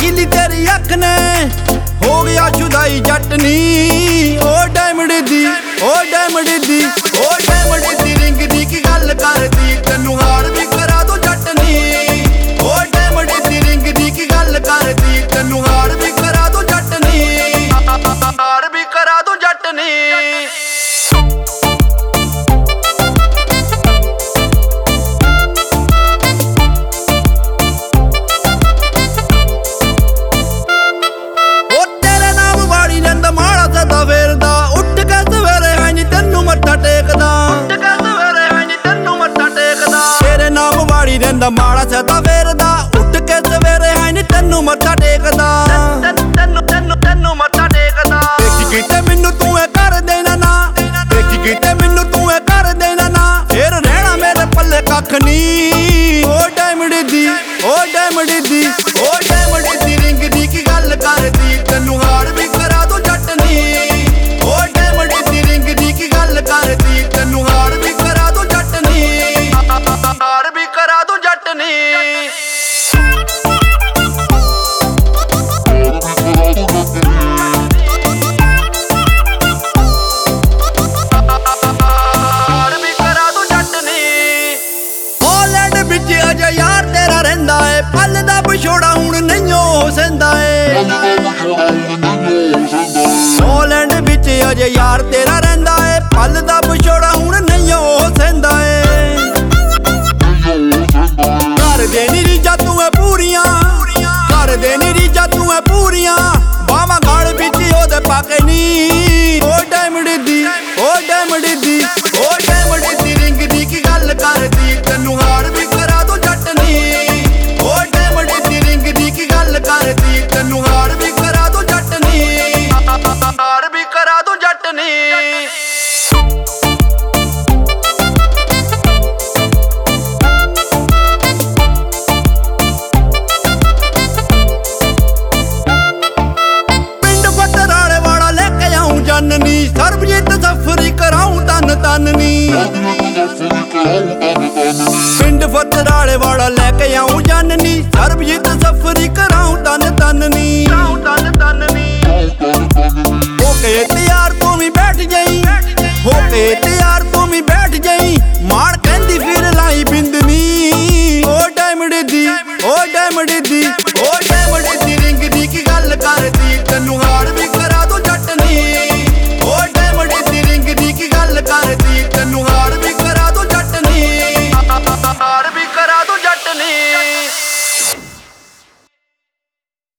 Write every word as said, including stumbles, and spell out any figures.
नीली तेरी अख ने हो गया जुदाई जटनी। ओ डायमंड दी ओ डायमंड दी ओ डायमंड दी रिंग दी की गल करदी तैनू हार भी करा दो जटनी। ओ डायमंड दी रिंग दी की गल करदी तैनू हार भी करा दो जटनी। हार भी करा दो जटनी। माड़ा सदा फेरदा उठ के सवेरे है नी तैनू मत्था टेकदा। तैनू तैनू तैनू मत्था टेकदा। देखी किते मैनू तू ए कर देना ना, देखी किते मैनू तू ए कर देना ना, फिर रहना मेरे पल्ले कख नी। ओ डायमंड दी ओ डायमंड दी ओ डायमंड दी रिंग दी की गल करदी तैनू हार भी करा दो जटनी। ओ डायमंड दी रिंग दी की गल करदी तैनू हार भी करा दो जटनी। हार भी करा दो जटनी। हॉलैंड विच अजे यार तेरा रहिंदा है, पल दा पिछोड़ा हुण नहीं हो सहिंदा है। हॉलैंड विच अजे यार तेरा रहिंदा है, पल दा पिछोड़ा हुण नहीं हो सहिंदा है। कर दे नी रीझां तू ऐ पूरियां, कर दे नी रीझां तू ऐ पूरियां, बावां गल विच ओहदे पाके नी। ओ डायमंड दी ओ डायमंड दी ओ डायमंड दी रिंग दी की गल करदी तैनू हार भी करा दो जटनी। ओ डायमंड दी रिंग दी की गल करदी तैनू हार भी करा दो जटनी। हार भी करा दो जटनी। सरबजीत सफरी कराऊं तन तननी। पिंड फतराले वाला लेके आऊं जाननी, सरबजीत सफरी कराऊं तन तननी। होके तैयार तू भी बैठ जाई, होके तैयार तू भी बैठ जाई, मार कहंदी फिर लाई बिंदनी। ओ डायमंड दी ओ डायमंड दी